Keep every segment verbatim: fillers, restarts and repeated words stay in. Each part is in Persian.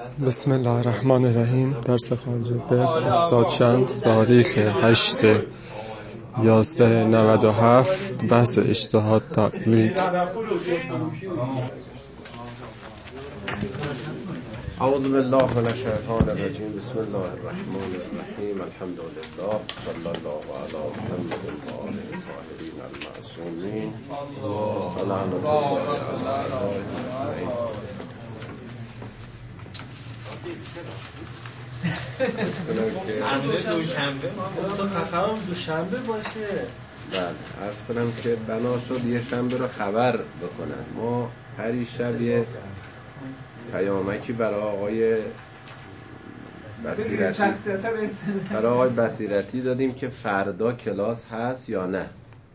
بسم الله الرحمن الرحیم. درس خواجه استاد شمس، تاریخ هشت یازده نود و هفت، بحث اجتهاد تقلید. اعوذ بالله من الشیطان الرجیم. بسم الله الرحمن الرحیم. الحمد لله صلی الله علی محمد و آله الطاهرین المعصومین. اللهم صل علی محمد. دوشنبه ما دوشنبه باشه. بله، عرض کنم که بنا شد یه شنبه رو خبر بکنن. ما هر شب یه پیامکی برای آقای بصیرتی برای آقای بصیرتی دادیم که فردا کلاس هست یا نه.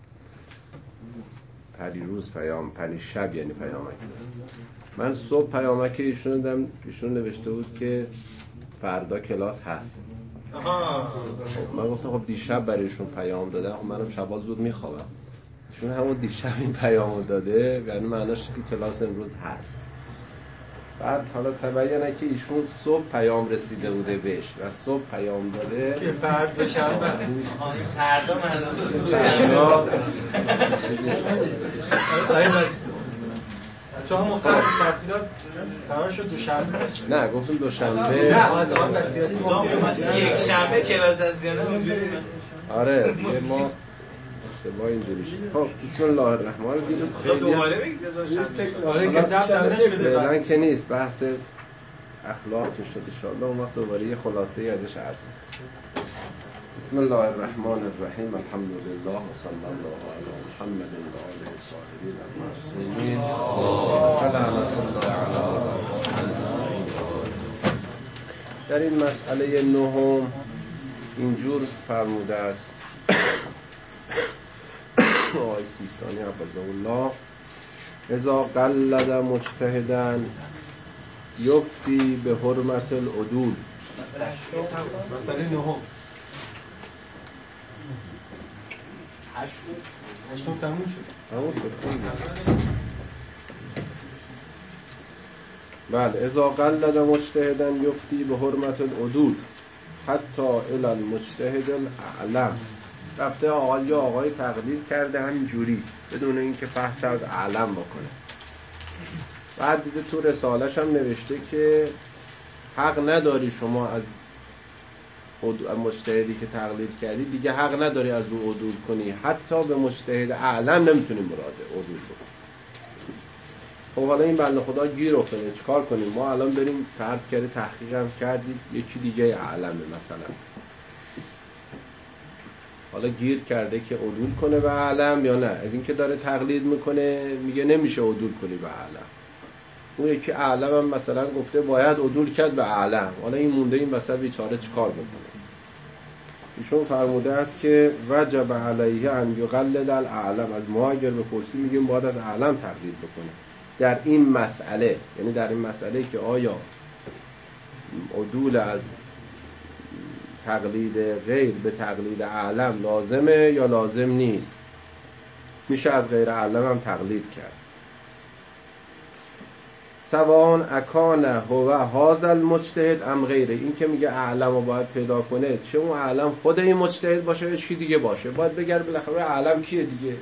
پری روز پیام، پری شب یعنی پیامک. من صبح پیامک ایشون دادم، ایشون نوشته بود که فردا کلاس هست. خب من گفتم خب دیشب برایشون پیام دادم، خب منم شبا زود میخوابم. ایشون همون دیشب این پیامو داده، یعنی معناش که کلاس امروز هست. بعد حالا تبینه که ایشون صبح پیام رسیده بوده بهش و صبح پیام داده که فردا شنبه فردا منظور چون مختلف تعطیلات قرار شد دوشنبه باشه. نه گفتم دوشنبه. نه از آن بسیاری یک شنبه کلاس از یانه اونجوری. آره ما اشتباه اینجوری شد. خب بسم الله الرحمن الرحیم. خب دوباره بگید بذار آره که ضبط نشده فعلا که نیست، بحث اخلاق که شد ان شاء الله اون وقت دوباره یه خلاصه ای ازش عرض کنم. بسم الله الرحمن الرحیم. الحمد لله و صلی الله علی محمد و آله الطاهرین المعصومین. اللهم صل علی محمد. در این مسئله نهم اینجور فرموده است آقای سیستانی حفظه الله: اذا قلد مجتهدا یفتی به حرمت العدول. مسئله نهم هشتم تموم شد. تموم شد. بله، اذا قلد مجتهدا یفتی به حرمت العدول حتی الی المجتهد الاعلم. رفته آقای یا آقای تقلید کرده همینجوری بدون اینکه بحث از اعلم بکنه. بعد دیده تو رسالش هم نوشته که حق نداری شما از مجتهدی که تقلید کردی دیگه حق نداری از او عدول کنی، حتی به مجتهد اعلم نمیتونی مراد عدول کنی. خب حالا این بنده خدا گیر افتاده، چیکار کنیم؟ ما الان بریم فرض کرده تحقیق هم کردید یکی دیگه اعلمه مثلا، حالا گیر کرده که عدول کنه به اعلم یا نه. از این که داره تقلید میکنه میگه نمیشه عدول کنی به اعلم. اون یکی اعلم هم مثلا گفته باید عدول کرد به اعلم. حالا این مونده این وسط بیچاره چیکار بکنه؟ ایشون فرموده است که وجب علیه ان یقلد الاعلم. از ما اگر بپرسی میگیم باید از اعلم تقلید بکنه در این مسئله، یعنی در این مسئله که آیا عدول از تقلید غیر به تقلید اعلم لازمه یا لازم نیست. میشه از غیر اعلم هم تقلید کرد. سوان اکان هو هذا المجتهد ام غیره. این که میگه اعلم رو باید پیدا کنه، چه اون اعلم خود این مجتهد باشه یا چی دیگه باشه، باید بگرد بالاخره اعلم کیه دیگه.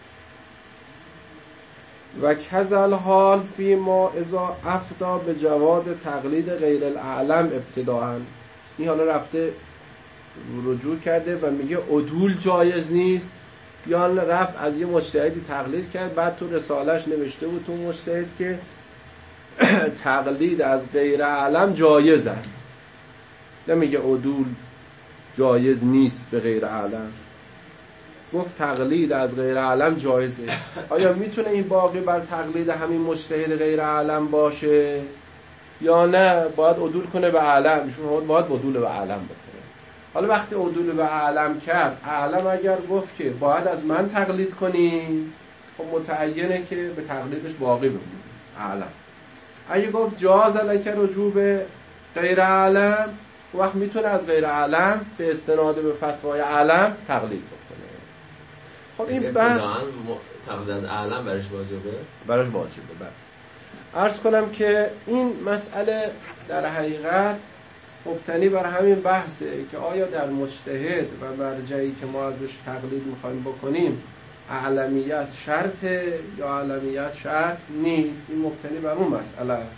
و کذل حال فی ما اذا افتا به جواز تقلید غیر الاعلم ابتداءً. این حالا رفته رجوع کرده و میگه عدول جایز نیست، یا رفت از یه مجتهدی تقلید کرد بعد تو رسالش نوشته بود تو مجتهد که تقلید از غیر اعلم جایز است، نمیگه عدول جایز نیست به غیر اعلم. گفت تقلید از غیر اعلم جایزه. آیا میتونه این باقی بر تقلید همین مجتهد غیر اعلم باشه یا نه باید عدول کنه به اعلم؟ ایشون باید عدول به اعلم بکنه. حالا وقتی عدول به اعلم کرد، اعلم اگر گفت که باید از من تقلید کنی، خب متعینه که به تقلیدش باقی بمونه اعلم. اگه گفت جاز لک رجوع به غیر اعلم، وقت میتونه از غیر اعلم به استناد به فتوای اعلم تقلید بکنه. خب این بحث تقلید از اعلم برش واجبه؟ برش واجبه. بله. عرض کنم که این مسئله در حقیقت مبتنی بر همین بحثه که آیا در مجتهد و مرجعی که ما ازش تقلید میخوایم بکنیم اعلمیت شرطه یا اعلمیت شرط نیست. این مبتنی بر اون مسئله است.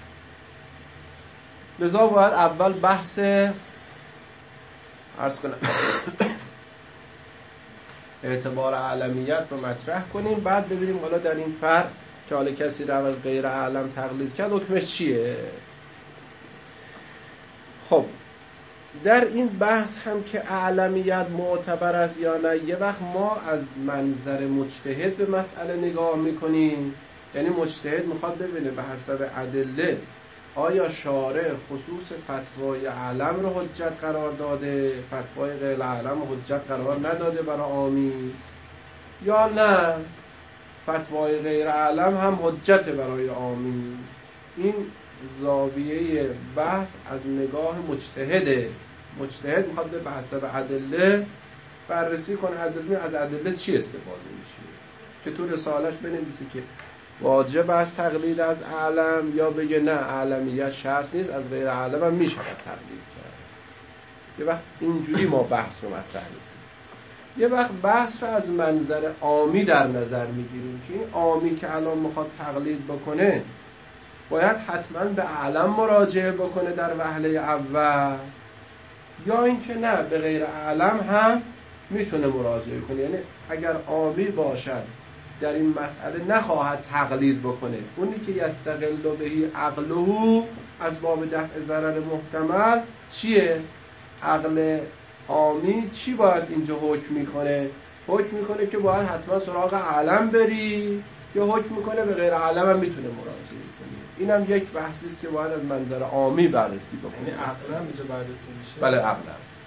لذا باید اول بحث عرض کنم اعتبار اعلمیت رو مطرح کنیم، بعد ببینیم حالا در این فرق که حالا کسی رو از غیر اعلم تقلید کرد حکمش چیه. خب در این بحث هم که اعلمیت معتبر است یا نه، یه وقت ما از منظر مجتهد به مسئله نگاه میکنیم، یعنی مجتهد میخواد ببینه به حسب ادله آیا شارع خصوص فتوای اعلم رو حجت قرار داده، فتوای غیر اعلم رو حجت قرار نداده برای عامی، یا نه فتوای غیر اعلم هم حجت برای عامی. این زاویه بحث از نگاه مجتهده. مجتهد میخواد به حسب ادله بررسی کنه، ادله از ادله چی استفاده میشه، که تو رسالش بنویسی که واجب است تقلید از اعلم، یا بگه نه اعلمیت شرط نیست، از غیر اعلم هم میشه تقلید کرد. یه وقت اینجوری ما بحث رو مطرح میکنیم. یه وقت بحث رو از منظر عامی در نظر میگیریم که این عامی که الان میخواد تقلید بکنه باید حتما به اعلم مراجعه بکنه در وهله اول، یا اینکه نه به غیر اعلم هم میتونه مراجعه کنه. یعنی اگر عامی باشد در این مسئله نخواهد تقلید بکنه، اونی که یستقل بهی عقله از باب دفع ضرر محتمل چیه؟ عقل عامی چی باید اینجا حکم میکنه؟ حکم میکنه که باید حتما سراغ اعلم بری، یا حکم میکنه به غیر اعلم هم میتونه مراجعه کنه. اینم یک بحثی است که باید از منظر عامی بررسی بکنه. یعنی عقلا اینجا بررسی میشه؟ بله عقلا.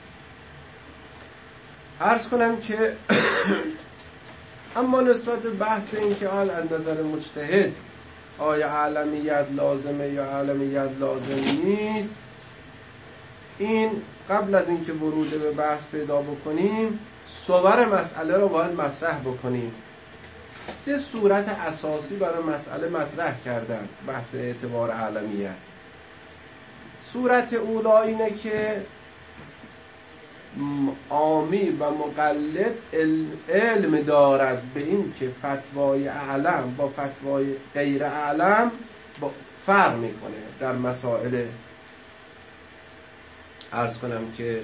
عرض کنم که اما نسبت به بحث این که آل از نظر مجتهد آیا اعلمیت لازمه یا اعلمیت لازم نیست، این قبل از اینکه ورود به بحث پیدا بکنیم صور مسئله رو باید مطرح بکنیم. سه صورت اساسی برای مسئله مطرح کردن بحث اعتبار اعلمیت. صورت اولا اینه که عامی و مقلد علم دارد به این که فتوای اعلم با فتوای غیر اعلم فرق میکنه در مسائل عرض کنم که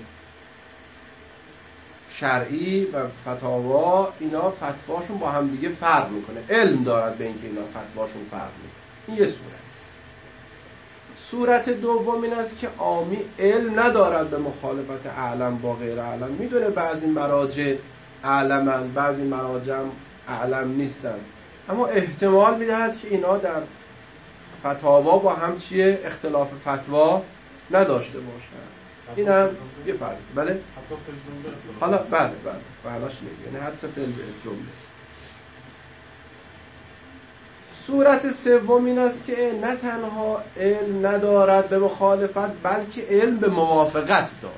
شرعی و فتاوا، اینا فتواشون با هم دیگه فرق میکنه، علم دارد به این که اینا فتواشون فرق میکنه. این یه صورت. صورت دوم این است که عامی علم ندارد به مخالفت اعلم با غیر اعلم، میدونه بعضی مراجع اعلمن بعضی مراجع اعلم نیستن، اما احتمال میدهد که اینا در فتاوا با هم چیه اختلاف فتوا نداشته باشن. این هم یه فرض. بله حالا بله بله بلاش میگه یعنی حتی فعل جمله. صورت سوم این است که نه تنها علم ندارد به مخالفت بلکه علم به موافقت داره.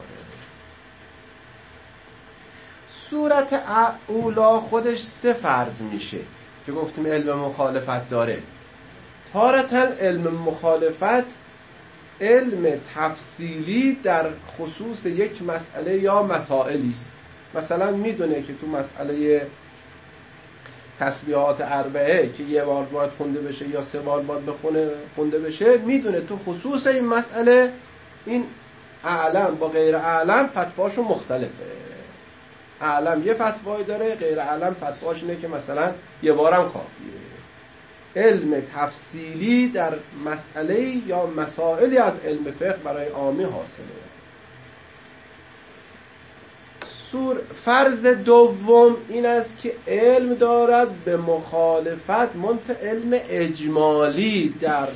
صورت اولا خودش سه فرض میشه که گفتیم علم مخالفت داره. تارتاً علم مخالفت علم تفصیلی در خصوص یک مسئله یا مسائلی است. مثلا میدونه که تو مسئله تسبیحات اربعه که یه بار باید خونده بشه یا سه بار باید بخونه خونده بشه، میدونه تو خصوص این مسئله این اعلم با غیر اعلم فتواشون مختلفه. اعلم یه فتوایی داره، غیر اعلم فتواش اینه که مثلا یه بارم کافیه. علم تفصیلی در مسئله یا مسائلی از علم فقه برای عامی حاصله. سور فرض دوم این است که علم دارد به مخالفت منتها علم اجمالی در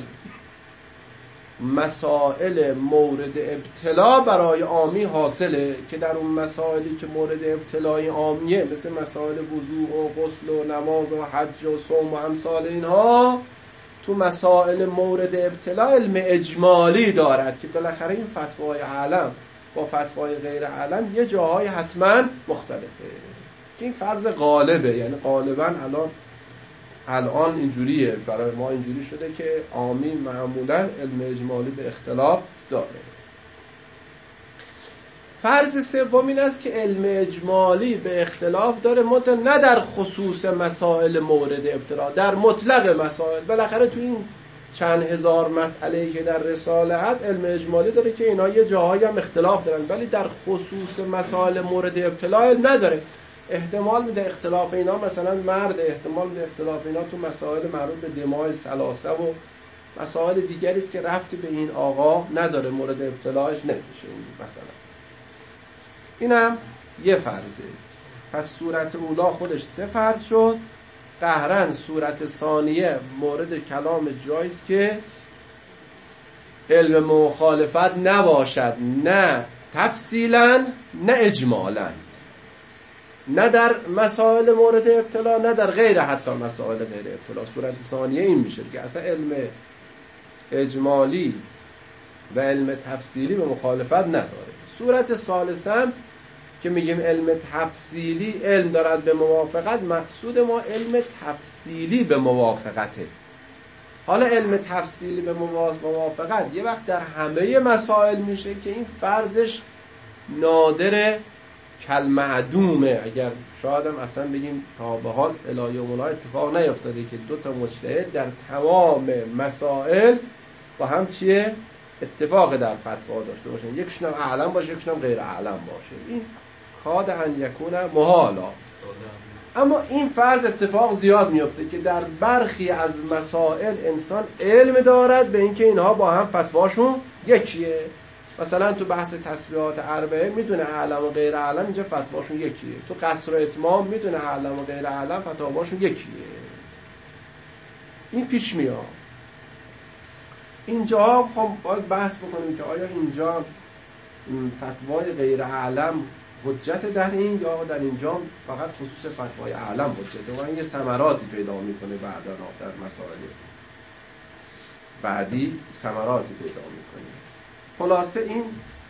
مسائل مورد ابتلا برای عامی حاصله، که در اون مسائلی که مورد ابتلای عامیه مثل مسائل وضوء و غسل و نماز و حج و صوم و امثال اینها، تو مسائل مورد ابتلا علم اجمالی دارد که بالاخره این فتوای اعلم با فتوای غیر اعلم یه جاهای حتما مختلفه. این فرض غالبه، یعنی غالبا الان الان اینجوریه، برای ما اینجوری شده که عامی معمولا علم اجمالی به اختلاف داره. فرض سوم این است که علم اجمالی به اختلاف داره، مت نه در خصوص مسائل مورد ابتلا، در مطلق مسائل. بالاخره تو این چند هزار مسئله‌ای که در رساله هست علم اجمالی داره که اینا یه جاهایی هم اختلاف دارن، ولی در خصوص مسائل مورد ابتلا علم نداره. احتمال میده اختلاف اینا مثلا مرد، احتمال میده اختلاف اینا تو مسائل مربوط به دماء ثلاثه و مسائل دیگری است که ربطی به این آقا نداره، مورد ابتلاش نمیشه مثلا. اینم یه فرضه. پس صورت اولا خودش سه فرض شد. قهرن صورت ثانیه مورد کلام جایست که علم مخالفت نباشد، نه تفصیلا نه اجمالا، نه در مسائل مورد ابتلا نه در غیر حتی مسائل غیر ابتلا. صورت ثانیه این میشه که اصلا علم اجمالی و علم تفصیلی به مخالفت نداره. صورت ثالثم که میگیم علم تفصیلی علم دارد به موافقت، مقصود ما علم تفصیلی به موافقته. حالا علم تفصیلی به موافقت یه وقت در همه مسائل میشه که این فرضش نادر کالمعدومه. اگر شاید هم اصلا بگیم تا به حال الی یومنا اتفاق نیفتاده که دو تا مجتهد در تمام مسائل با هم چیه اتفاق در فتوا داشته باشن، یکشون هم اعلم باشه یکشون هم غیر اعلم باشه. این کاد ان یکون محالا. اما این فرض اتفاق زیاد میفته که در برخی از مسائل انسان علم دارد به اینکه اینها با هم فتواشون یکیه. مثلا تو بحث تسبیحات اربعه میدونه اعلم و غیر اعلم اینجا فتواشون یکیه. تو قصر و اتمام میدونه اعلم و غیر اعلم فتواشون یکیه. این پیش میاد. اینجا خب باید بحث بکنیم که آیا اینجا فتوای غیر اعلم حجت در این یا در اینجا فقط خصوص فتوای اعلم حجته و این یه ثمراتی پیدا میکنه بعدا در مسائل بعدی ثمراتی پیدا میکنه. خلاصه این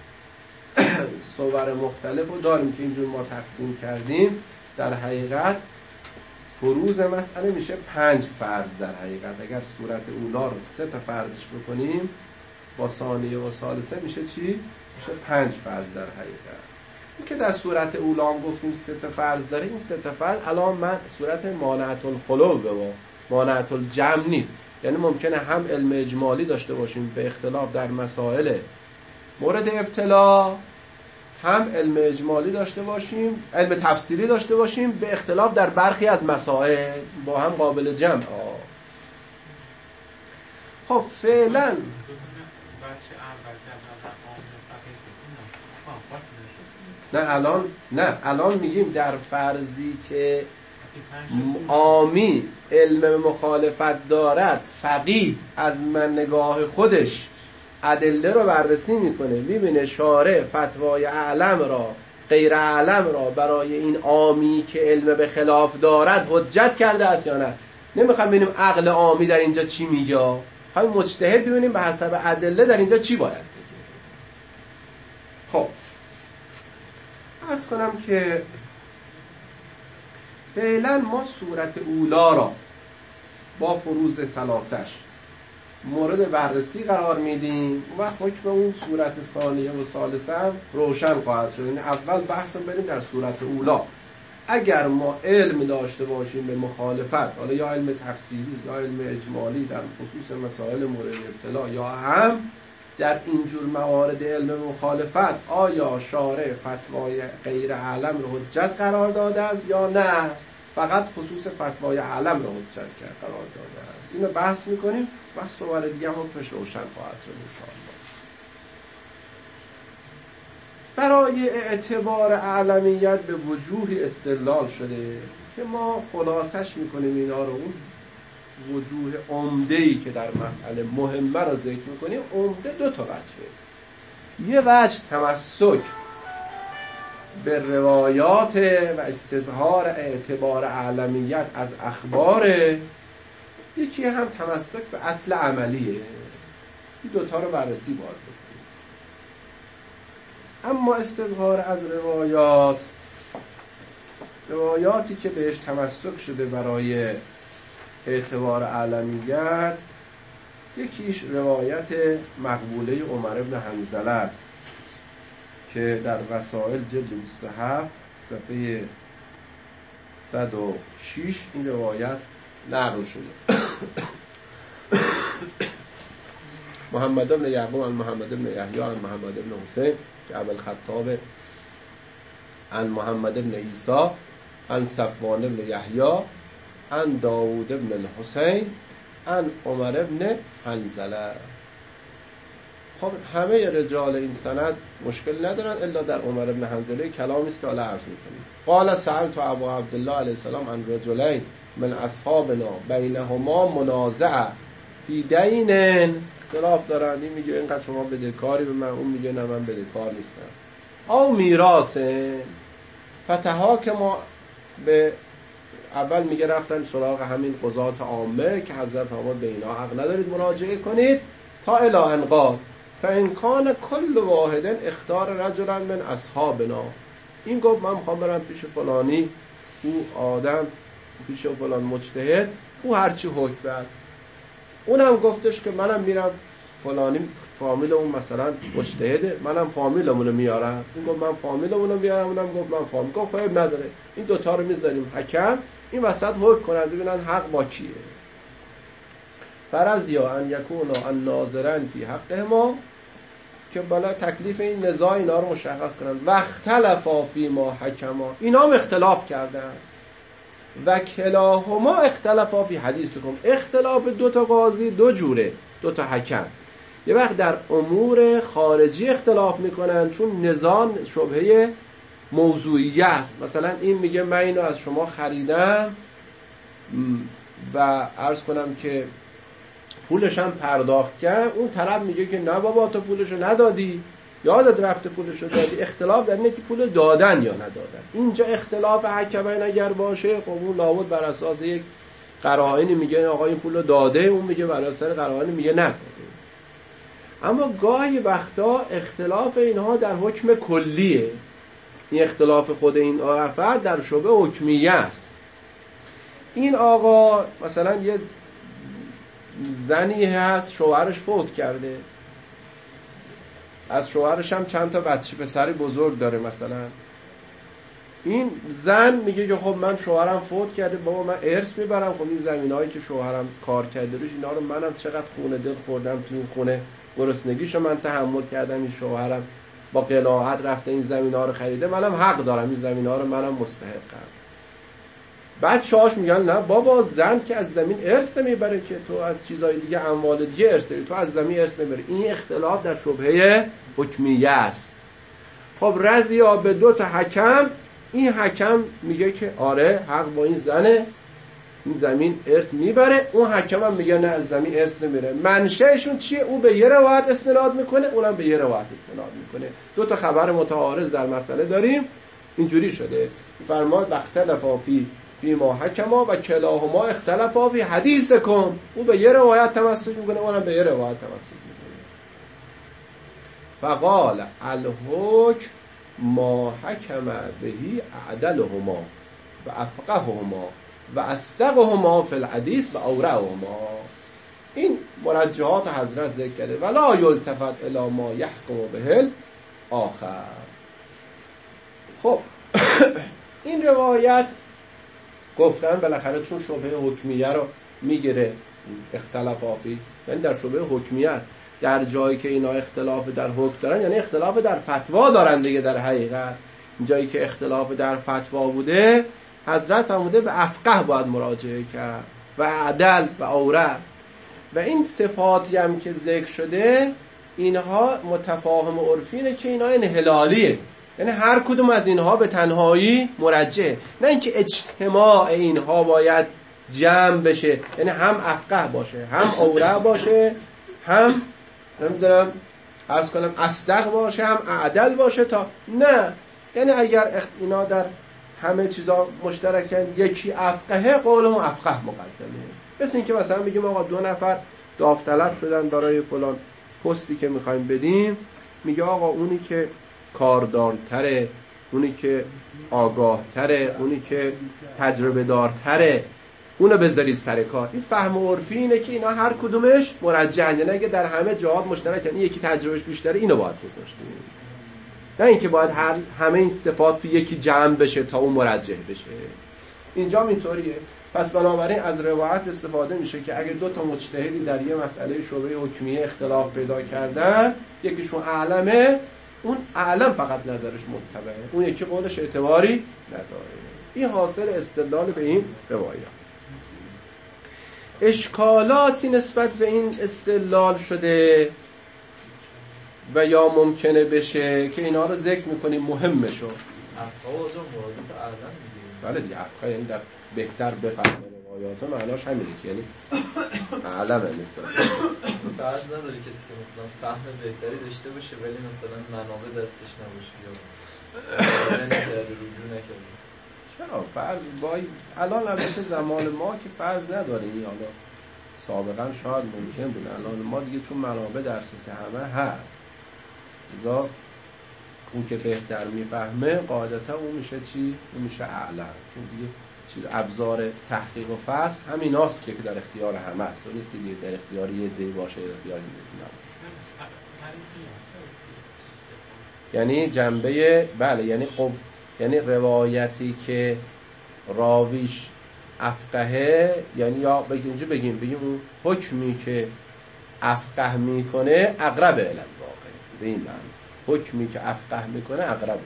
صور مختلف رو داریم که اینجور ما تقسیم کردیم. در حقیقت فروض مسئله میشه پنج فرض. در حقیقت اگر صورت اولا رو سه تا فرضش بکنیم با ثانیه و ثالثه میشه چی؟ میشه پنج فرض در حقیقت. این که در صورت اولا هم گفتیم سه تا فرض داره، این سه تا فرض الان من صورت مانعة الخلو به ما مانعة الجمع نیست. یعنی ممکنه هم علم اجمالی داشته باشیم به اختلاف در مسائل مورد ابتلا، هم علم اجمالی داشته باشیم، علم تفصیلی داشته باشیم به اختلاف در برخی از مسائل با هم قابل جمع. خب فعلا نه الان نه الان میگیم در فرضی که عامی علم مخالفت دارد، فقیه از من نگاه خودش ادله رو بررسی میکنه، میبینه شارع فتوای اعلم را غیر اعلم را برای این عامی که علم به خلاف دارد حجت کرده است یا نه. نمیخوام ببینیم عقل عامی در اینجا چی میگه، خواهیم مجتهد ببینیم به حسب ادله در اینجا چی باید بگه. خب عرض کنم که فعلا ما صورت اولا را با فروض ثلاثش مورد بررسی قرار میدیم و حکم اون صورت ثانیه و ثالثه هم روشن خواهد شد. یعنی اول بحث رو بریم در صورت اولا. اگر ما علم داشته باشیم به مخالفت، حالا یا علم تفصیلی یا علم اجمالی در خصوص مسائل مورد ابتلا یا هم در اینجور موارد علم مخالفت، آیا شارع فتوای غیر اعلم رو حجت قرار داده است یا نه فقط خصوص فتوای اعلم رو حجت قرار داده است. اینو بحث میکنیم. بحث دوباره دیگه هم حکمش روشن خواهد شد انشاءالله. برای اعتبار اعلمیت به وجوهی استدلال شده که ما خلاصش میکنیم اینا رو. اون وجوه عمده‌ای که در مسئله مهمه رو ذکر میکنیم، عمده دو تا وجهه. یه وجه تمسک به روایات و استظهار اعتبار اعلمیت از اخبار، یکی هم تمسک به اصل عملیه. این دوتا رو بررسی باید بکنیم. اما استظهار از روایات، روایاتی که بهش تمسک شده برای اعتبار علمیت، یکیش روایت مقبوله عمر بن حنظله است که در وسائل جلد بیست و هفت صفحه صد و شش این روایت نقل شده. محمد بن یعقوب عن محمد بن یحیی عن محمد بن حسین که ابوالخطاب عن محمد بن عیسی عن صفوان بن یحیی عن داوود بن الحسین عن عمر بن حنظله. خب همه رجال این سند مشکل ندارن الا در عمر بن حنظله کلامی است که حالا عرض می‌کنیم. قال سألت ابو عبدالله علیه السلام عن رجلین من اصحابنا بینهما منازعه فی دین. اختلاف دارن، این میگه اینقدر شما بدهکاری به من، اون میگه نه من بدهکار نیستم. او میراث فتحاکما به اول میگه رفتن سراغ همین قضات عامه که حضرت فرمود به اینا حق ندارید مراجعه کنید تا الی ان قال فان کان کل واحد اختار رجلا من اصحابنا. این گفت من میخوام برم پیش فلانی، او آدم پیش فلان مجتهد، او هرچی حکم بعد. اونم گفتش که منم میرم فلانی فامیل اون مثلا مجتهده، منم فامیلمونو میارم. این گفت من فامیلمونو میارم، اونم گفت من فامیل. گفت خیلی نداره، این دوتا رو میذاریم حکم، این وسط حکم کنن ببینن حق با کیه. فرضیا ان یکونا ان ناظرن فی حقهما، که بالا تکلیف این نزاع اینا رو مشخص کنن. و اختلافا فی ما حکما، اینا هم اختلاف کردن. و کلاهما اختلافا فی حدیثکم، اختلاف دو تا قاضی دو جوره، دو تا حکم. یه وقت در امور خارجی اختلاف میکنن چون نزاع شبهه موضوعی است. مثلا این میگه من اینو از شما خریدم و عرض کنم که پولش هم پرداخت کرد، اون طرف میگه که نه بابا تو پولشو ندادی، یادت رفته پولشو دادی. اختلاف در اینه که پول دادن یا ندادن. اینجا اختلاف حکمین اگر باشه خب اون لابد بر اساس یک قرائنی میگه آقا این پولو داده، اون میگه بر اساس قرائنی میگه نداده. اما گاهی وقتا اختلاف اینها در حکم کلیه. این اختلاف خود این افراد در شبه حکمیه است. این آقا مثلا یه زنی هست شوهرش فوت کرده، از شوهرش هم چند تا بچه پسری بزرگ داره. مثلا این زن میگه که خب من شوهرم فوت کرده، بابا من ارث میبرم. خب این زمینایی که شوهرم کار کرده روش، اینا رو منم چقدر خونه دل خوردم تو این خونه، گرسنگیشو من تحمل کردم، این شوهرم با قناعت رفته این زمینا رو خریده، منم حق دارم این زمینا رو منم مستحقم. بعد شاش میگن نه بابا زن که از زمین ارث نمیبره، که تو از چیزای دیگه اموال دیگه ارث داری، تو از زمین ارث نمیبری. این اختلاف در شبهه حکمیه است. خب رضیا به دو تا حکم، این حکم میگه که آره حق با این زنه، این زمین ارث میبره، اون حکم هم میگه نه از زمین ارث نمیبره. منشأشون چیه؟ او به یه روایت استناد میکنه، اونم به یه روایت استناد میکنه. دو تا خبر متعارض در مسئله داریم. اینجوری شده فرماد اختلافا فی فی ما حکما و کلاهما اختلافا فی حدیثکم. او به یه روایت تمسک میکنه، اونم به یه روایت تمسک میکنه. فقال الحکم ما حکم بهی اعدلهما و افقههما و اصدقهما فی الحدیث و اورعهما. این مرجحات حضرت ذکر کرده. ولا یلتفت الی ما یحکم به آخر. خب این روایت گفتن بالاخره چون شبهه حکمیه رو میگیره، اختلافی یعنی در شبهه حکمیت، در جایی که اینا اختلاف در حکم دارن یعنی اختلاف در فتوا دارن دیگه. در حقیقت جایی که اختلاف در فتوا بوده، حضرت فرموده به افقه باید مراجعه کرد و عدل و اورع. و این صفاتی هم که ذکر شده اینها متفاهم عرفینه که اینا انحلالیه، یعنی هر کدوم از اینها به تنهایی مرجعه، نه اینکه اجتماع اینها باید جمع بشه، یعنی هم افقه باشه، هم اورع باشه، هم نمیدونم عرض کنم اصدق باشه، هم عدل باشه. تا نه، یعنی اگر اینا در همه چیزا مشترکن، یکی افقهه قولم افقه مقدمه. مثل این که مثلا بگیم آقا دو نفر داوطلب شدن برای فلان پستی که میخوایم بدیم، میگه آقا اونی که کاردارتره، اونی که آگاهتره، اونی که تجربه دارتره اونو بذارید سر کار. این فهم عرفی اینه که اینا هر کدومش مرجحن، یعنی اگه در همه جهات مشترکن، این یکی تجربهش بیشتره، اینو باید گذاشت. نه اینکه باید هر همه این صفات تو یکی جمع بشه تا اون مرجح بشه. اینجا اینطوریه. پس بنابراین از روایت استفاده میشه که اگه دو تا مجتهدی در یه مسئله شعبه حکمیه اختلاف پیدا کردن، یکیشون اعلمه، اون اعلم فقط نظرش متبعه، اون یکی قولش اعتباری نداره. این حاصل استدلال به این روایت. اشکالاتی نسبت به این استدلال شده و یا ممکنه بشه که اینا رو ذکر میکنیم مهمشو. افقا مراد به اعلم میگیم. بله دیگه افقا یعنی در بهتر بفهمه روایات معناش همینه که یعنی اعلمه نسبت. فرض نداره کسی که مثلا فهم بهتری داشته باشه ولی مثلا منابع دستش نباشه یا نکرده رجوع نکرده. چرا؟ فرض بای الان البته زمان ما که فرض نداریم، حالا سابقا شاید ممکن بود، الان ما دیگه چون منابع دسترس همه هست، لذا اون که بهتر میفهمه قاعدتا اون میشه چی؟ اون میشه اعلم. اون دیگه چیز ابزار تحقیق و فحص همیناست که در اختیار همه است، و نیست که دیگه در اختیار یه دی باشه، در اختیار یه دی نباشه. یعنی جنبه بله یعنی خب یعنی روایتی که راویش افقهه، یعنی یا بگیم اینجا بگیم بگیم اون حکمی که افقه میکنه اقرب الى الواقع، به این معنی حکمی که افقه میکنه اقربه.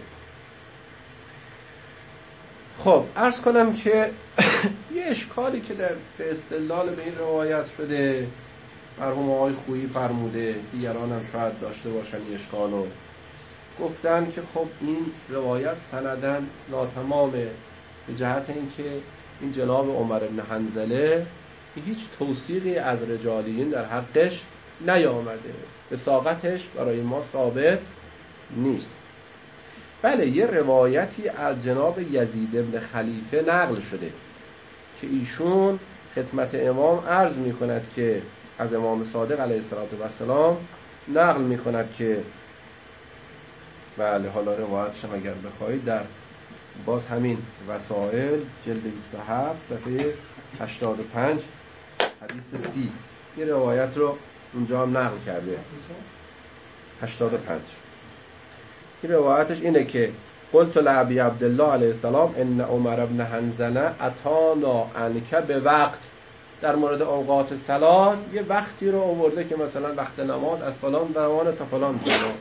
خب عرض کنم که یه اشکالی که در به استدلال به این روایت شده، مرحوم آقای خویی فرموده، دیگران هم شاید داشته باشن این اشکالو، گفتن که خب این روایت سندن ناتمامه به جهت اینکه این جناب عمر بن حنظله هیچ توثیقی از رجالیین در حقش نیامده، وثاقتش برای ما ثابت نیست. بله یه روایتی از جناب یزید بن خلیفه نقل شده که ایشون خدمت امام عرض می کند که از امام صادق علیه السلام نقل می کند که بله حالا روایتش هم اگر بخواهید در باز همین وسائل جلد بیست و هفت صفحه هشتاد و پنج حدیث سی این روایت رو اونجا هم نقل کرده. هشتاد و پنج این روایتش اینه که قلت لعبی عبدالله علیه السلام ان عمر بن حنظله اتانا عنک به وقت، در مورد اوقات صلات یه وقتی رو آورده که مثلا وقت نماز از فلان زمان تا فلان زمان.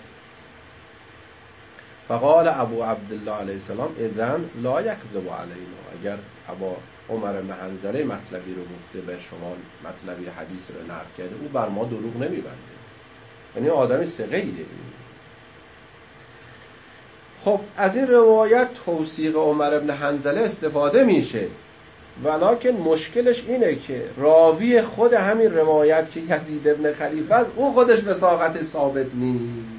فقال ابو عبدالله علیه السلام اذن لا یکذب علینا، اگر ابا عمر بن حنظله مطلبی رو گفته به شما، مطلبی حدیث رو نقل کرده، او بر ما دروغ نمیبنده، یعنی آدم ثقه‌ایه. خب از این روایت توثیق عمر بن حنظله استفاده میشه، ولکن مشکلش اینه که راوی خود همین روایت که یزید بن خلیفه است، او خودش وثاقت ثابت نیست.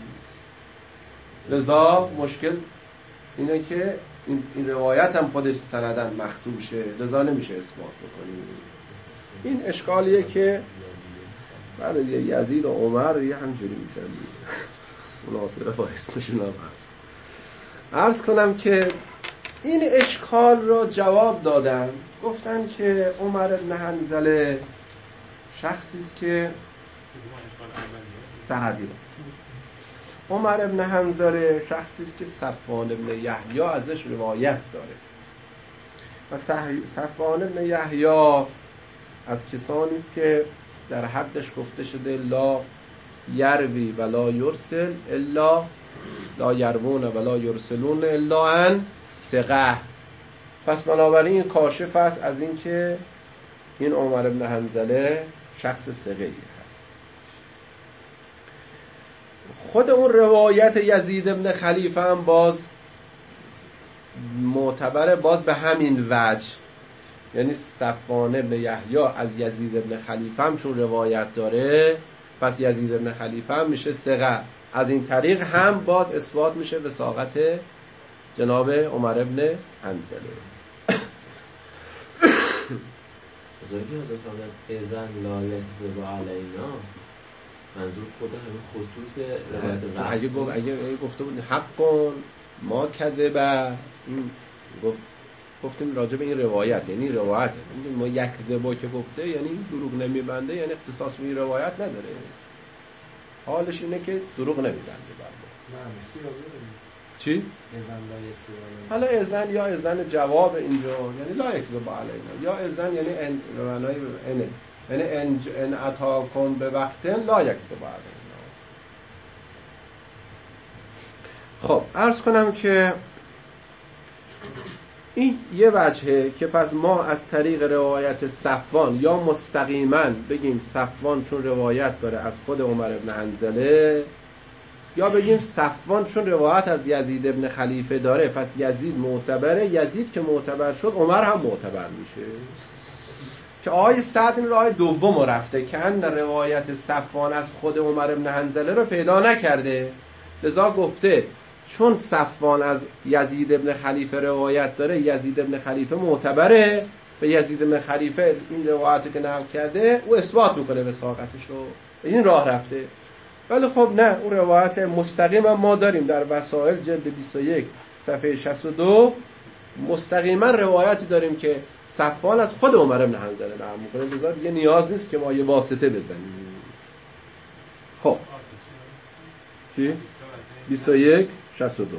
لذا مشکل اینه که این, این روایت هم خودش سندن مخدوشه، لذا نمیشه اثبات بکنیم. این اشکالیه که بعد یزید و عمر یه همجوری میشن مناصره با اسمشون هم هست. عرض کنم که این اشکال رو جواب دادن، گفتن که عمر بن حنظله شخصی است که سندی رو عمر بن حنظله شخصی است که صفوان بن یحیی ازش روایت داره و صفوان بن یحیی از کسانی است که در حقش گفته شده لا یروی ولا یرسل الا لا یروون ولا یرسلون الا عن ثقه. پس بنابراین کاشف است از این که این عمر بن حنظله شخص ثقه‌ای هست. خود اون روایت یزید بن خلیفه هم باز معتبره، باز به همین وجه، یعنی صفوان بن یحیی از یزید بن خلیفه هم چون روایت داره، پس یزید بن خلیفه هم میشه ثقه. از این طریق هم باز اثبات میشه وثاقت جناب عمر بن حنظله. بزرگی حضرت فرمودن اذن لا یکذب علینا، منظور خود همین خصوص روایت وقت. اگه گفت اگه گفته بود حق ما کذب، این گفت گفتیم راجع به این روایت، یعنی روایت ما یک ذبا که گفته یعنی دروغ نمیبنده، یعنی اختصاص به این روایت نداره، حالش اینه که دروغ نمیبنده. چی؟ حالا اذن یا اذن جواب اینجا یعنی لا یکذب علینا، یا اذن یعنی ان معنای ان یعنی ان ان اتاکم به وقت لا یکذب علینا. خب عرض کنم که این یه وجهه که پس ما از طریق روایت صفوان یا مستقیما بگیم صفوان چون روایت داره از خود عمر ابن حنظله، یا بگیم صفوان چون روایت از یزید ابن خلیفه داره پس یزید معتبره، یزید که معتبر شد عمر هم معتبر میشه. که آقای سعد این راه دوم رفته که ان روایت صفوان از خود عمر ابن حنظله رو پیدا نکرده، لذا گفته چون صفوان از یزید ابن خلیفه روایت داره یزید ابن خلیفه معتبره، به یزید ابن خلیفه این روایتی که نقل کرده او اثبات میکنه وثاقتش رو، این راه رفته. ولی خب نه، اون روایت مستقیم هم ما داریم در وسائل جلد بیست و یک صفحه شصت و دو مستقیما روایتی داریم که صفوان از خود عمر ابن حنظله نقل میکنه، لذا دیگه نیاز نیست که ما یه واسطه بزنیم. خب چی؟ بیست و یک شصت و دو.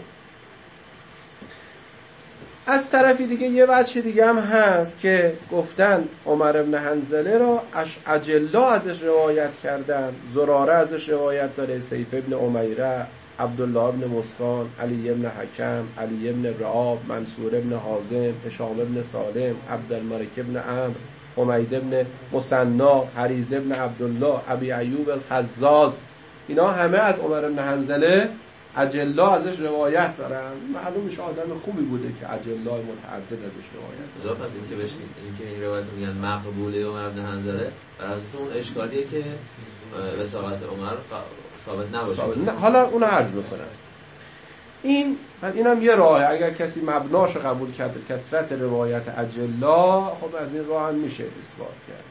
از طرفی دیگه یه وجه دیگه هم هست که گفتن عمر ابن حنظله رو اجلا ازش روایت کردن، زراره ازش روایت داره، سیف ابن امیره، عبدالله ابن مسکان، علی ابن حکم، علی ابن رعاب، منصور ابن حازم، هشام ابن سالم، عبدالملک ابن عمرو، حمید ابن مثنا، حریز ابن عبدالله، ابی ایوب الخزاز، اینا همه از عمر ابن حنظله اجلا ازش روایت دارن. معلوم میشه آدم خوبی بوده که اجلای متعدد ازش روایت دارن. پس این که بهش این که این روایت میگن مقبوله عمر بن حنظله بر اساس اون اشکالیه که وثاقت عمر ثابت نباشه. نه حالا اون عرض میکنم. این پس اینم یه راهه، اگر کسی مبناش قبول کرده کثرت روایت اجلا، خب از این راه هم میشه اثبات کرد.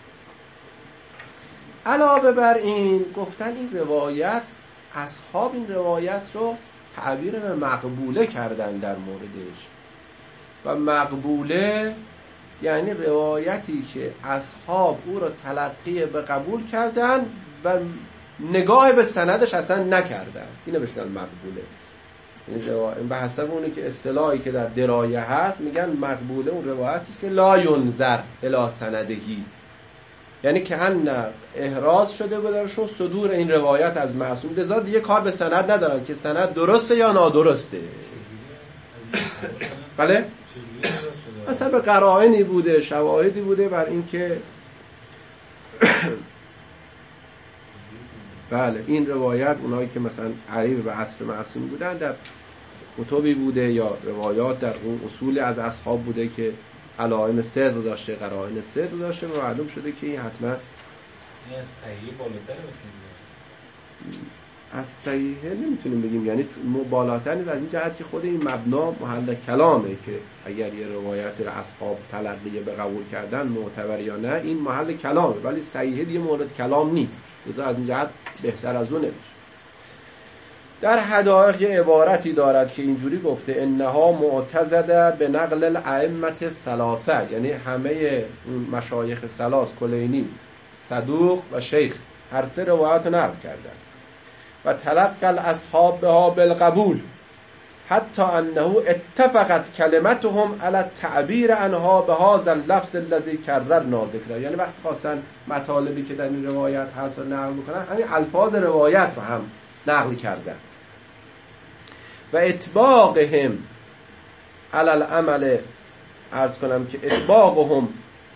علاوه بر این گفتن این روایت اصحاب این روایت رو تعبیر به مقبوله کردن در موردش، و مقبوله یعنی روایتی که اصحاب او رو تلقی به قبول کردن و نگاه به سندش اصلا نکردن، اینو بهش میگن مقبوله. این به حسب اونی که اصطلاحی که در درایه هست میگن مقبوله اون روایتی است که لا ینظر الی سندهی، یعنی که ان احراز شده بود درشون صدور این روایت از معصوم، لذا دیگه کار به سند ندارن که سند درسته یا نادرسته. بله مثلا به قرائنی بوده، شواهدی بوده بر این که بله این روایت اونایی که مثلا قریب به عصر معصوم بودن در کتبی بوده یا روایات در اون اصول از اصحاب بوده که علائم صدق داشته، قرائن صدق داشته، و معلوم شده که این حتما صحیح بالاتر میتونیم از صحیحه نمیتونیم بگیم، یعنی بالاتر نیست از این جهت که خود این مبنا محل کلامه که اگر یه روایت را اصحاب تلقی به قبول کردن معتبر یا نه، این محل کلامه، ولی صحیحه دیگه مورد کلام نیست، لذا از این جهت بهتر از اون نمیشه. در حدائق یه عبارتی دارد که اینجوری گفته انها معتزده به نقل الائمه الثلاثه، یعنی همه مشایخ ثلاث کلینی، صدوق و شیخ هر سه روایت نقل کردن و تلقى الاصحاب بها بالقبول حتی انه اتفقت کلمتهم على التعبیر عنها بهذا اللفظ الذي كررنا ذکره، یعنی وقت خواستن مطالبی که در این روایت هست رو نقل میکنن همین الفاظ روایت رو هم نقل کردن. و اطباقهم علی العمل، عرض کنم که اطباقهم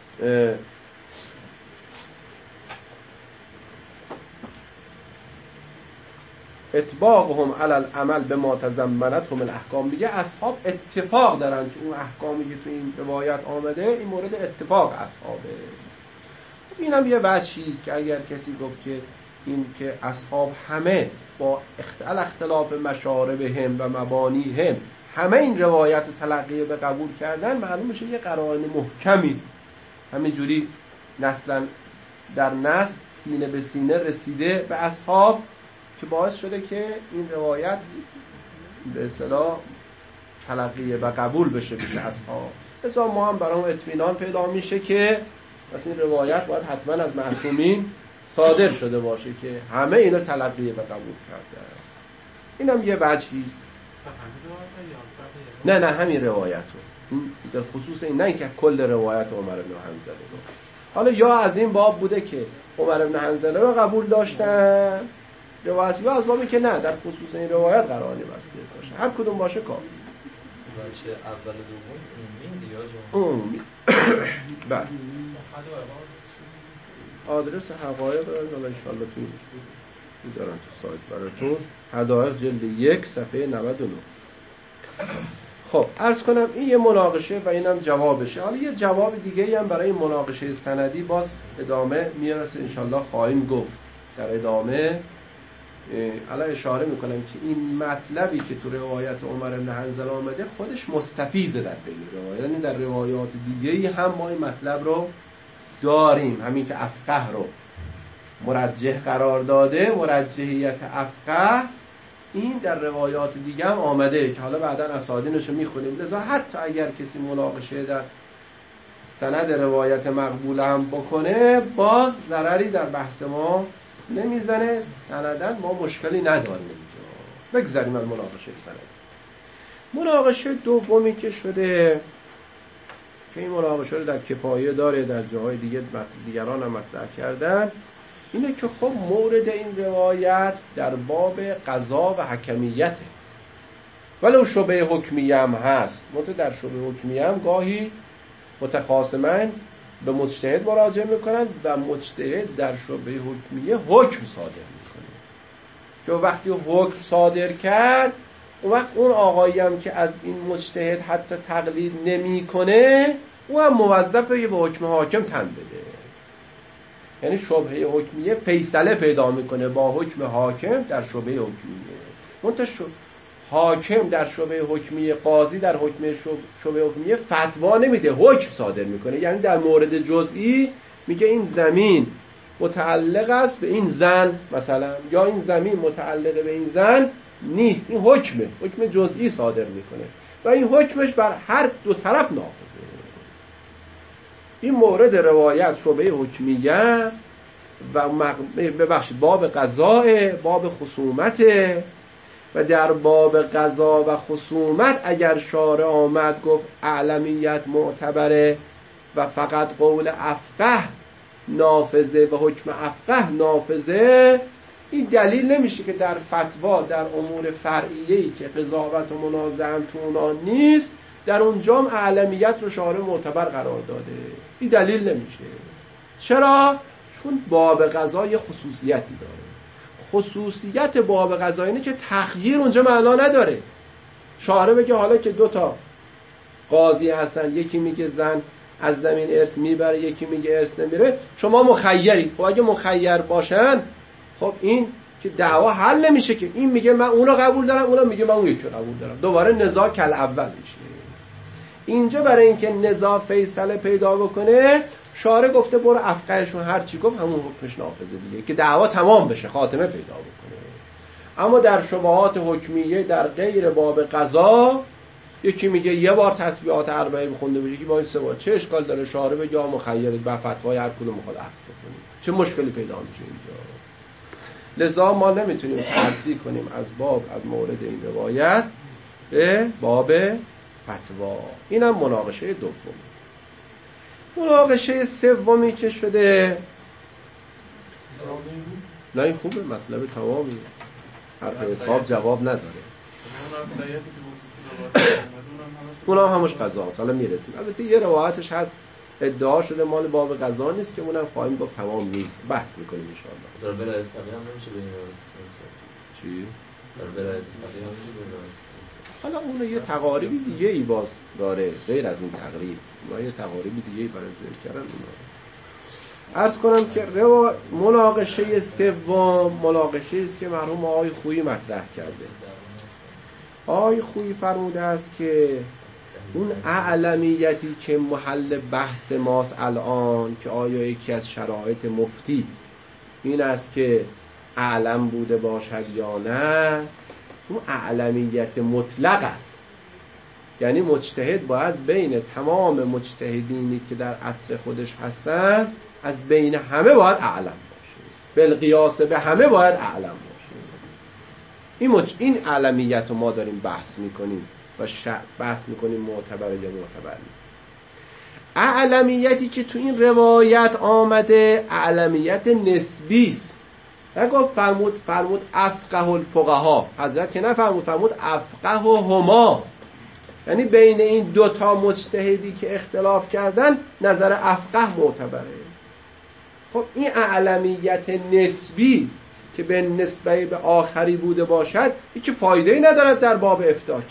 اطباقهم علی العمل به ما تضمنتهم الاحکام، میگه اصحاب اتفاق دارن که اون احکامی که تو این روایت آمده این مورد اتفاق اصحابه. اینم یه وجهیست که اگر کسی گفت که این که اصحاب همه با اختلاف مشاربهم و مبانیهم همه این روایت رو تلقی به قبول کردن، معلوم میشه یه قرائن محکمی همینجوری نسلا در نسل سینه به سینه رسیده به اصحاب که باعث شده که این روایت به اصطلاح تلقی به قبول بشه به اصحاب. لذا ما هم برام اطمینان پیدا میشه که مثلا این روایت باید حتما از معصومین صادر شده باشه که همه اینو تلقی و قبول کردن. اینم یه وجهی است. نه نه همین روایت رو در خصوص این، نه اینکه کل روایت عمر بن حنظله رو. حالا یا از این باب بوده که عمر بن حنظله رو قبول داشتن روایت، یا از بابی که نه در خصوص این روایت قرآنی بسته باشه. هر کدوم باشه کافی. بچه اول دوم عمومی دیگه عمومی. بله. آدرس حقایق رو ان شاءالله تو میذارم تو سایت براتون. حقایق جلد یک صفحه نود و نه. خب عرض کنم این یه مناقشه و اینم جوابشه. حالا یه جواب دیگه هم برای مناقشه سندی باز ادامه میرسه ان شاءالله خواهیم گفت در ادامه. الان اشاره میکنم که این مطلبی که تو روایت عمر بن حنظله آمده خودش مستفیضه در بین روایات، یعنی در روایات دیگه‌ای هم ما این مطلب رو داریم. همین که افقه رو مرجح قرار داده، مرجحیت افقه این در روایات دیگه هم آمده که حالا بعدا اسادینش رو میخونیم. لذا حتی اگر کسی مناقشه در سند روایت مقبول هم بکنه باز ضرری در بحث ما نمیزنه. سندن ما مشکلی نداریم اینجا. بگذاریم از مناقشه سند. مناقشه دومی که شده که این مناقشه رو در کفایه داره، در جاهای دیگه دیگران هم مطرح کردن، اینه که خب مورد این روایت در باب قضا و حکمیته، ولو شبه حکمیه هم هست. منتها در شبه حکمیه هم گاهی متخاصمین به مجتهد مراجعه میکنن و مجتهد در شبه حکمیه حکم صادر میکنه که وقتی حکم صادر کرد اون وقت اون آقایی هم که از این مجتهد حتی تقلید نمیکنه او هم موظفه به حکم حاکم تن بده. یعنی شبهه حکمیه فیصله پیدا میکنه با حکم حاکم در شبهه حکمیه. منتها حاکم در شبهه حکمیه، قاضی در حکم شبهه حکمیه فتوا نمیده، حکم صادر میکنه. یعنی در مورد جزئی میگه این زمین متعلق است به این زن مثلا، یا این زمین متعلق به این زن نیست. این حکمه، حکم جزئی صادر میکنه و این حکمش بر هر دو طرف نافذه. این مورد روایت شبهه حکمیه است و ببخشید باب قضاء، باب خصومت. و در باب قضا و خصومت اگر شارع آمد گفت اعلمیت معتبره و فقط قول افقه نافذه و حکم افقه نافذه، این دلیل نمیشه که در فتوا در امور فرعیه‌ای که قضاوت و منازعه تو اونا نیست در اونجا هم اعلمیت رو شارع معتبر قرار داده. این دلیل نمیشه. چرا؟ چون باب قضا یه خصوصیتی داره. خصوصیت باب قضا اینه که تخییر اونجا معنا نداره. شارع بگه حالا که دو تا قاضی هستن، یکی میگه زن از زمین ارث میبره، یکی میگه ارث نمیره، شما مخیری. خب اگه مخیر باشن خب این که دعوا حل نمیشه که این میگه من اونو قبول دارم، اونم میگه من اون یکی رو قبول دارم، دوباره نزاع کل اول میشه. اینجا برای اینکه نزاع فیصله پیدا بکنه شارع گفته برو افقهشون هر چی گفت همون حکمش نافذه دیگه، که دعوا تمام بشه، خاتمه پیدا بکنه. اما در شبهات حکمیه در غیر باب قضا یکی میگه یه بار تسبیحات اربعه بخونده بشه، یکی با این سه بار، چه اشکال داره شارع بگه یا مخیرید با فتوای هر کدوم میخواد اخذ بکنید، چه مشکلی پیدا میشه اینجا؟ لذا ما نمیتونیم تعدی کنیم از باب از مورد این روایت به باب فتوا. اینم مناقشه دوم. مناقشه سومی که شده نه این خوبه، مطلب تمامی، حرف حساب جواب نداره. اونم همش قضا است. حالا میرسیم. البته یه روایتش هست ادعا شده مال باب قضا نیست که اونم خواهیم گفت تمام نیست، بحث میکنیم ان شاء الله. در ولایت فقیه هم نمیشه به این روایت. چی؟ در ولایت فقیه هم نمیشه به این روایت. حالا اون یه تقاریبی دیگه ای باز داره غیر از این تقریب. ما یه تقاریبی دیگه ای برای ذکر کردن اونا. عرض کنم که روا مناقشه سوم مناقشه است که مرحوم آقای خویی مطرح کرده. آقای خویی فرموده است که اون اعلمیتی که محل بحث ماست الان، که آیا یکی از شرایط مفتی این است که اعلم بوده باشد یا نه، اون اعلمیت مطلق است. یعنی مجتهد باید بین تمام مجتهدینی که در عصر خودش هستن از بین همه باید اعلم باشه، بالقیاس به همه باید اعلم باشه. این مج... این اعلمیت رو ما داریم بحث میکنیم و ش... بحث میکنیم معتبر یا معتبر نیست. اعلمیتی که تو این روایت آمده اعلمیت نسبی است. نگفت فرمود فرمود افقه الفقها، حضرت که نفرمود، فرمود افقه هما، یعنی بین این دو تا مجتهدی که اختلاف کردن نظر افقه معتبره. خب این اعلمیت نسبی که به نسبه به آخری بوده باشد هیچ فایده‌ای ندارد در باب افتاء،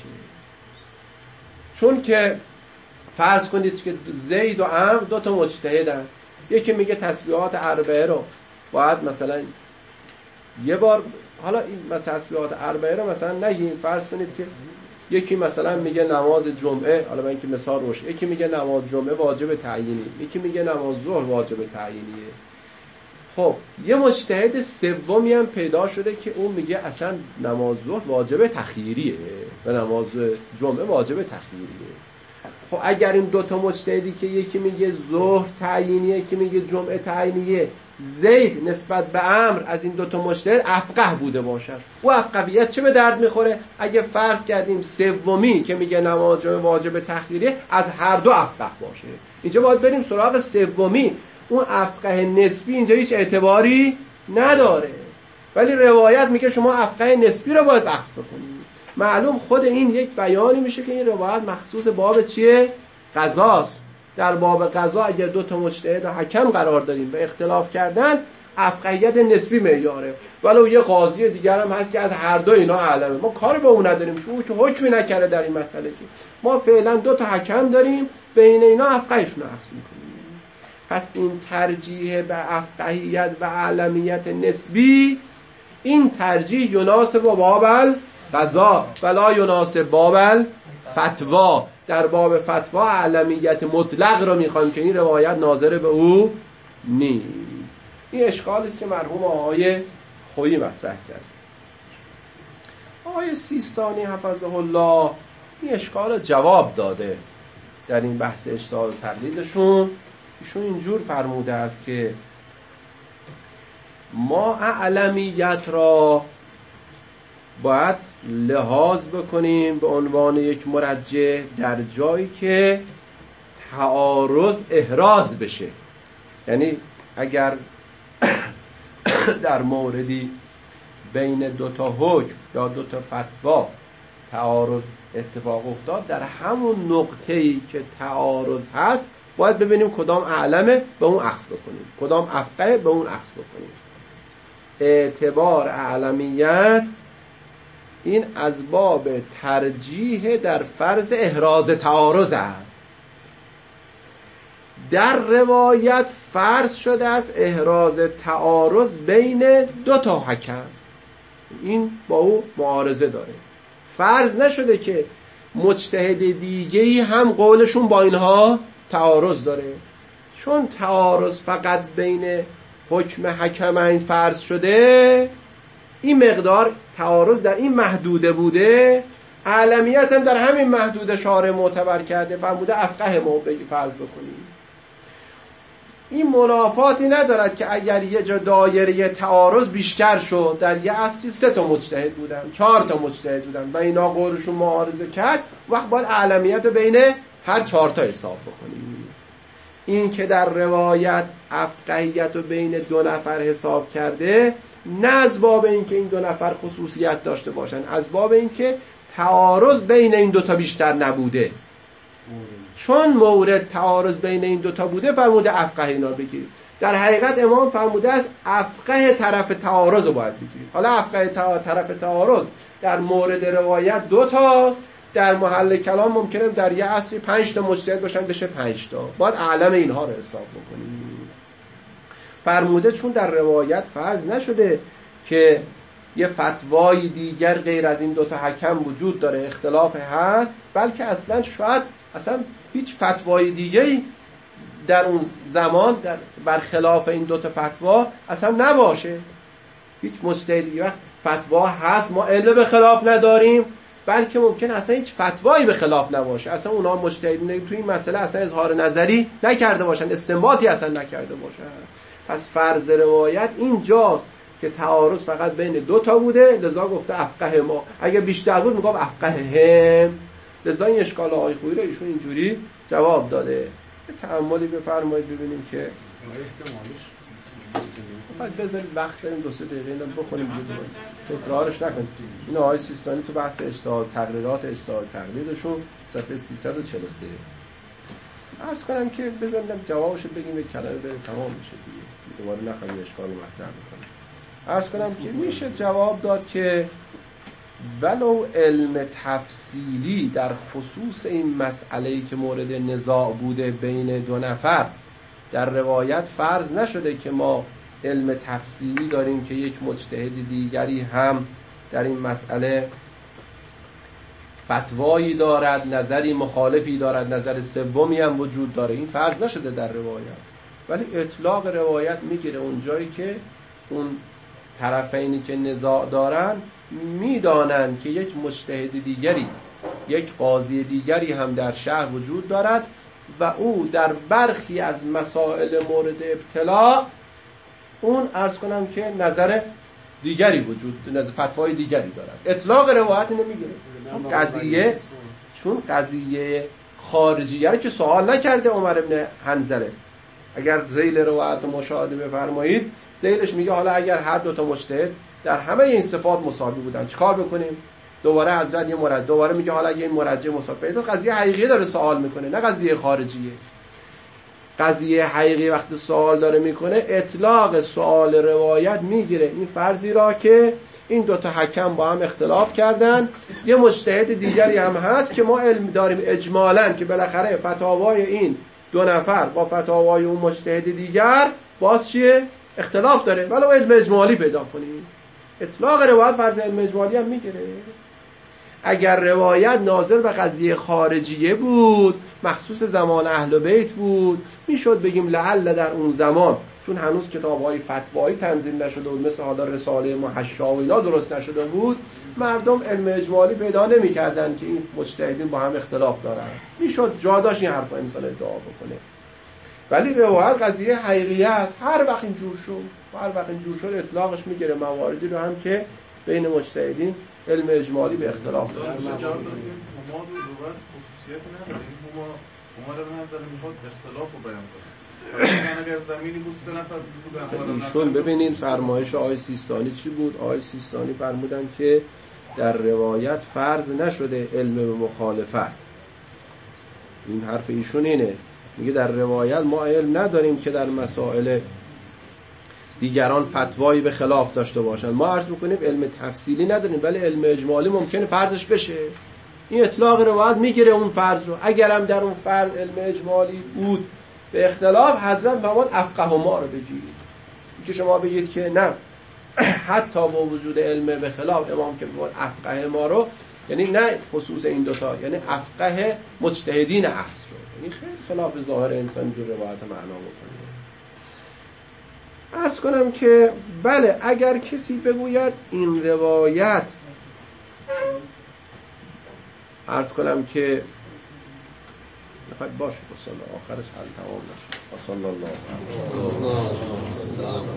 چون که فرض کنید که زید و عمرو دو تا مجتهدن، یکی میگه تسبیحات اربعه رو باید مثلا یه بار، حالا این مثلا تسبیحات اربعه رو مثلا نگیم، فرض کنید که یکی مثلا میگه نماز جمعه، حالا من که مثال روش، یکی میگه نماز جمعه واجب تعیینی، یکی میگه نماز ظهر واجب تعیینیه. خب یه مجتهد سومی هم پیدا شده که اون میگه اصلا نماز ظهر واجب تخییریه و نماز جمعه واجب تخییریه. خب اگر این دو تا مجتهدی که یکی میگه ظهر تعیینیه، یکی میگه جمعه تعیینیه، زید نسبت به عمرو از این دو تا مجتهد افقه بوده باشد، او افقهیت چه به درد میخوره اگه فرض کردیم سومی که میگه نماز جمعه واجب تخییریه از هر دو افقه باشه؟ اینجا باید بریم سراغ سومی، اون افقه نسبی اینجا هیچ اعتباری نداره، ولی روایت میگه شما افقه نسبی رو باید بحث بکنید. معلوم خود این یک بیانی میشه که این روایت مخصوص باب چیه؟ قضاست. در باب قضا اگر دو تا مجتهد و حکم قرار دادیم به اختلاف کردن، افقهیت نسبی معیاره، ولو یه قاضی دیگر هم هست که از هر دو اینا اعلمه، ما کاری با اون نداریم چون که حکمی نکرده در این مسئله، که ما فعلا دو تا حکم داریم بین اینا افقهشون رو حفظ میکنیم. پس این ترجیح به افقهیت و اعلمیت نسبی، این ترجیح یناسب باب القضا ولا یناسب باب الفتوا. در باب فتوا اعلمیت مطلق رو میخوایم که این روایت ناظر به او نیست. این اشکالی است که مرحوم آقای خویی مطرح کرد. آقای سیستانی حفظه الله این اشکال جواب داده در این بحث اجتهاد و تقلیدشون. ایشون اینجور فرموده است که ما اعلمیت را باید لحاظ بکنیم به عنوان یک مرجح در جایی که تعارض احراز بشه، یعنی اگر در موردی بین دو تا حکم یا دو تا فتوا تعارض اتفاق افتاد، در همون نقطه‌ای که تعارض هست باید ببینیم کدام اعلمه به اون اخذ بکنیم، کدام افقه به اون اخذ بکنیم. اعتبار اعلمیت این از باب ترجیح در فرض احراز تعارض است. در روایت فرض شده است احراز تعارض بین دو تا حکم، این با او معارضه داره. فرض نشده که مجتهد دیگه‌ای هم قولشون با اینها تعارض داره. چون تعارض فقط بین حکم حکمین فرض شده، این مقدار تعارض در این محدوده بوده، اعلمیت هم در همین محدوده شارع معتبر کرده، فرموده افقه ما بگی فرض بکنیم. این منافاتی ندارد که اگر یه جا دایره تعارض بیشتر شد، در یه اصلی سه تا مجتهد بودن، چهار تا مجتهد بودن و اینا قولشون معارضه کرد، وقت باید اعلمیت رو بین هر چهار تا حساب بکنیم. این که در روایت افقهیت رو بین دو نفر حساب کرده، نه از باب این که این دو نفر خصوصیت داشته باشن، از باب این که تعارض بین این دوتا بیشتر نبوده. چون مورد تعارض بین این دوتا بوده فرموده افقه اینا بگیرید. در حقیقت امام فرموده است افقه طرف تعارض رو باید بگیرید. حالا افقه طرف تعارض در مورد روایت دو تاست، در محل کلام ممکنه در یه عصری پنج تا مجتهد باشن بشه پنج تا، باید اعلم اینها رو حساب بکنیم. فرموده چون در روایت فرض نشده که یه فتوای دیگر غیر از این دوتا حکم وجود داره، اختلاف هست، بلکه اصلا شاید اصلا هیچ فتوای دیگری در اون زمان در برخلاف این دوتا فتوا اصلا نباشه. هیچ مجتهدی وقت فتوا هست ما علم به خلاف نداریم، بلکه ممکن اصلا هیچ فتوایی به خلاف نباشه، اصلا اونا مجتهدین توی این مسئله اصلا اظهار نظری نکرده باشن، استنباطی اصلا نکرده باشن. پس فرض روایت اینجاست که تعارض فقط بین دو تا بوده، لذا گفته افقه ما. اگه بیشتر بود میگم افقه هم. لذا این اشکال آقای خویی رو ایشون اینجوری جواب داده. تأملی بفرمایید ببینیم که احتمالش بعد بذارید وقت داریم دو سه دقیقه اینا بخونیم دیگه، تکرارش نکنید. این آقای سیستانی تو بحث اجتهاد تقریرات اجتهاد تقلیدشون صفحه سیصد و چهل و سه عرض کنم که بزنم جوابش بگیم یک کلمه بره تمام میشه دیگه، دوباره نخواهیم اشکال رو مطرح بکنیم. عرض کنم که میشه جواب داد که ولو علم تفصیلی در خصوص این مسئله‌ای که مورد نزاع بوده بین دو نفر در روایت فرض نشده که ما علم تفصیلی داریم که یک مجتهد دیگری هم در این مسئله فتوایی دارد، نظری مخالفی دارد، نظر سومی هم وجود داره، این فرض نشده در روایت. ولی اطلاق روایت میگیره اونجایی که اون طرفینی که نزاع دارن میدانن که یک مجتهد دیگری، یک قاضی دیگری هم در شهر وجود دارد و او در برخی از مسائل مورد ابتلا اون عرض کنم که نظر دیگری وجود، نظر فتوای دیگری دارد. اطلاق روایت نمیگیره چون قضیه چون قضیه خارجیه رو که سوال نکرده عمر ابن حنظله. اگر ذیل روایت مشاهده بفرمایید، ذیلش میگه حالا اگر هر دو تا مجتهد در همه این صفات مساوی بودن چیکار بکنیم؟ دوباره حضرت یه مرجع دوباره میگه حالا اگه این مرجع مساوی پیدا، قضیه حقیقی داره سوال میکنه نه قضیه خارجیه. قضیه حقیقی وقتی سوال داره میکنه اطلاق سوال روایت میگیره این فرضی را که این دوتا حکم با هم اختلاف کردن، یه مجتهد دیگری هم هست که ما علم داریم اجمالاً که بالاخره فتاوای این دو نفر با فتاوای اون مجتهد دیگر باز چیه؟ اختلاف داره، ولو علم اجمالی پیدا کنیم. اطلاق روایت فرض علم اجمالی هم میگیره. اگر روایت ناظر به قضیه خارجیه بود، مخصوص زمان اهل بیت بود، میشد بگیم لعل در اون زمان چون هنوز کتاب‌های فتوایی تنظیم نشده بود، مثل حالا رساله محشا و اینا درست نشده بود، مردم علم اجمالی پیدا نمی‌کردن که این مجتهدین با هم اختلاف دارن. میشد جا داشت این حرفا انسان ادعا بکنه. ولی روایت قضیه حقیقی است. هر وقت اینجور شد، هر وقت اینجور شد اطلاقش میگیره مواردی رو هم که بین مجتهدین علم اجمالی به اختلاف داره. ما روایت خصوصیت نداریم. ما عمر ابن حنظله میخواد اختلاف رو بیان کنه. اگر زمینی بود سه نفر بودن، ایشون ببینید فرمایش آقای سیستانی چی بود؟ آقای سیستانی فرمودن که در روایت فرض نشده علم به مخالفت. این حرف ایشون اینه، میگه در روایت ما علم نداریم که در مسائل دیگران فتوایی به خلاف داشته باشند. ما عرض میکنیم علم تفصیلی نداریم ولی علم اجمالی ممکنه فرضش بشه. این اطلاق روایت میگیره اون فرض رو. اگرم در اون فرض علم اجمالی بود به اختلاف، حضرت فرمود افقه ما رو بگید. که شما بگید که نه حتی با وجود علم به خلاف امام که میگه افقه ما رو، یعنی نه خصوص این دوتا، یعنی افقه مجتهدین عصر رو، یعنی خیلی خلاف ظاهر انسان جو روایت معنا بکنه. عرض کنم که بله اگر کسی بگوید این روایت، عرض کنم که نفاق باشه بسالله آخرش حل تمام نشد. بسالله الله